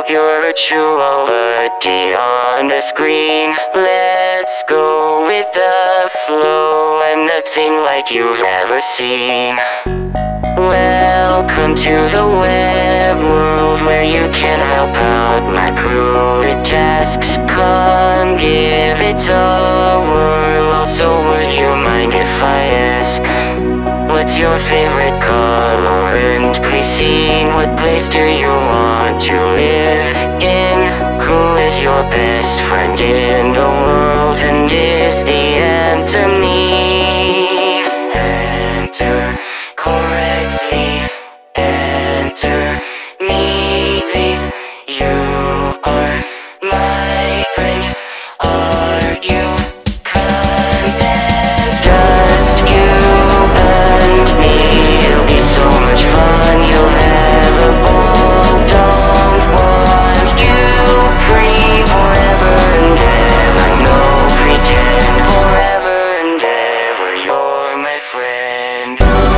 You're a duality on the screen. Let's go with the flow. I'm nothing like you've ever seen. Welcome to the web world, where you can help out my crew with tasks. Come give it a whirl. Also, would you mind if I ask, what's your favorite color and cuisine? What place do you want to live in? Who is your best friend in the world, and is the answer me? Enter correctly. Enter me, please. You are my friend. Are you content? Just you and me. It'll be so much fun. You'll have a ball. Don't want you free forever and ever. No pretend. Forever and ever. You're my friend.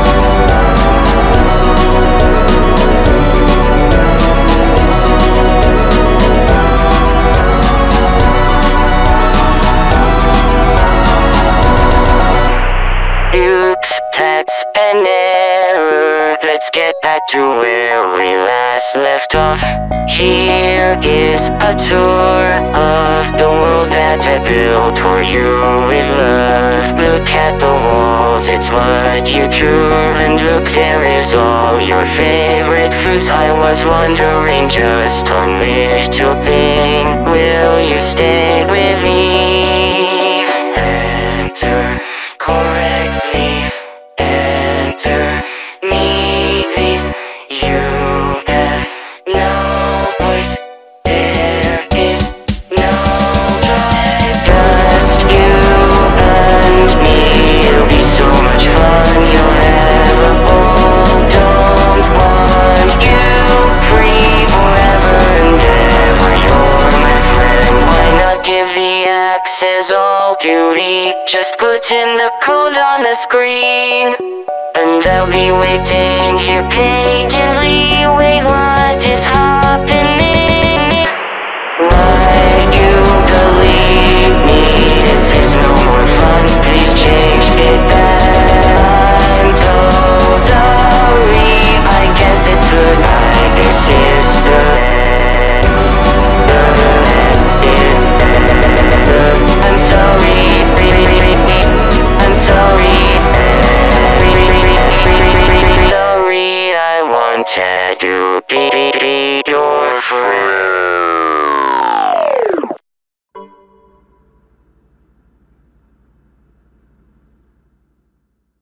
Oops, that's an error. Let's get back to where we last left off. Here is a tour of the world that I built for you with love. Look at the walls, it's what you drew. And look, there is all your favorite foods. I was wondering just a little thing. Will you stay with me? Enter correctly. Enter me, please. You have no voice. There is no drive. Just you and me. It'll be so much fun. You'll have a ball. Don't want you free forever and ever. You're my friend. Why not give the access all duty? Just put in the code on the screen, and I'll be waiting here patiently. Wait, what is happening?